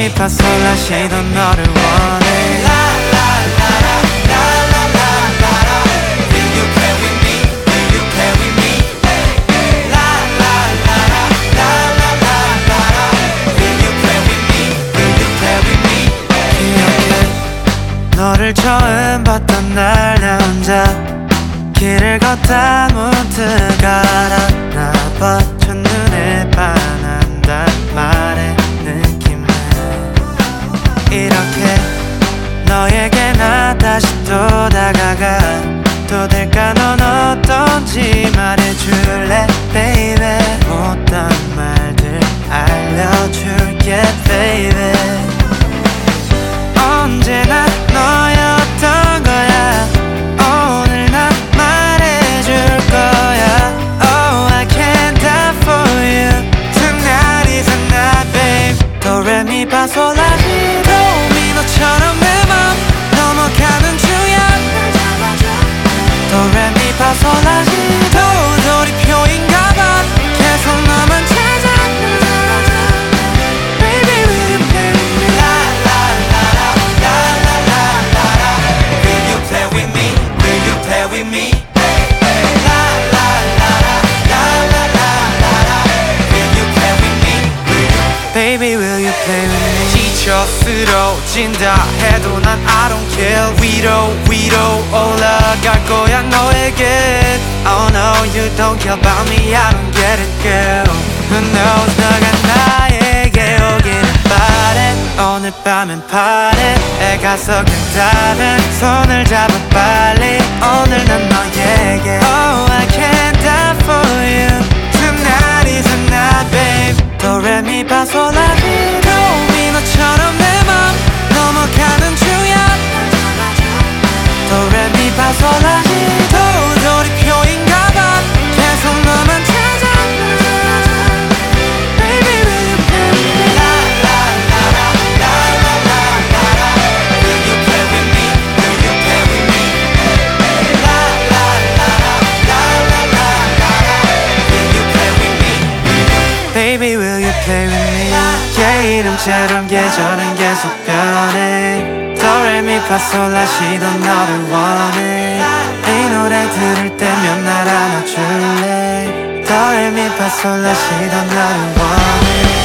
도레미파솔라시도 너를 원해. 너를 처음 봤던 날 나 혼자 길을 걷다 문득 알았나봐. 첫눈에 반한단 말의 느낌을 이렇게 너에게 나 다시 또 다가가 또 될까. 넌 어떤지 말해줄래 baby. 못한 말들 알려줄게 baby. 언제나 너였던 거야. 오늘 난 말해줄 거야. Oh I can't die for you. Tonight is a night babe. 도레미파솔라시도 너처럼 내 맘 넘어가는 중이야. 도레미파솔라시도 돌이표인가봐. 계속 너만 찾아. Baby will you play with me? Will you play with me? Will you play with me? Will you play with me? Baby will you play with me? 지쳐 쓰러진다 해도 난 I don't care. 위로 올라갈 거야 너에게. Oh no you don't care about me. I don't get it girl. Who knows 너가 나에게 오기를 바래. 오늘 밤엔 파래. 애가 썩은 답은 손을 잡아 빨리. 오늘 난 너에게 Oh I can't die for you. Tonight is a night babe. 도레미파솔라시도 너처럼 내 맘 넘어가는 중이야. 도레미파솔라시도 돌이표인가봐. 계속 너만 찾아. Baby will you play with me? Will you play with me? Will you play with me? Will you play with me? Baby will you play with me? yeah, 이름처럼 계절은 계속 변해. 도레미파솔라시도 너를 원해. 이 노래 들을 때면 날 안아줄래. 도레미파솔라시도 너를 원해.